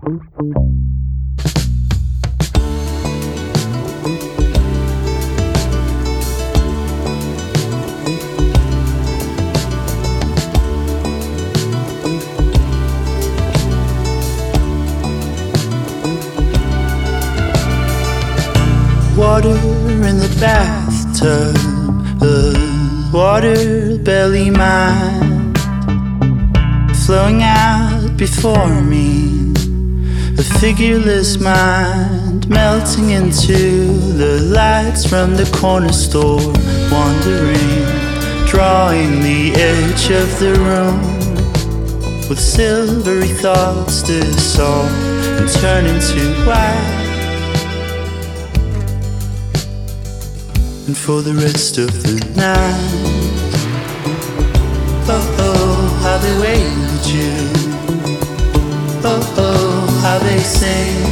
Water in the bathtub, a water belly mind flowing out before me, a figureless mind melting into the lights from the corner store, wandering, drawing the edge of the room with silvery thoughts dissolve and turn into white. And for the rest of the night, oh oh, how they wait at you. Oh oh, how they sing.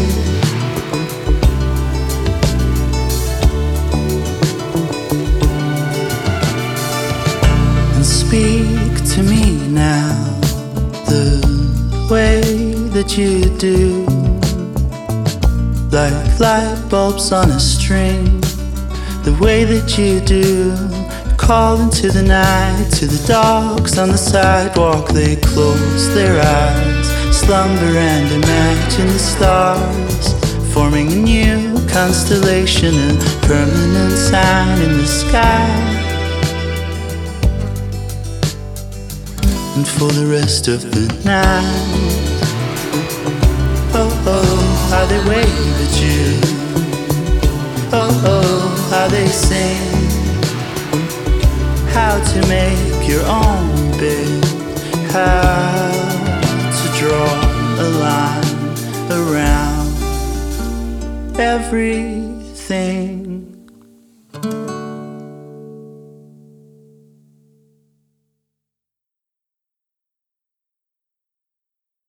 And speak to me now, the way that you do, like light bulbs on a string. The way that you do, call into the night, to the dogs on the sidewalk. They close their eyes, slumber and imagine the stars, forming a new constellation, a permanent sign in the sky. And for the rest of the night, oh oh, how they wave at you. Oh oh, how they sing, how to make your own bed, how to draw a line around everything.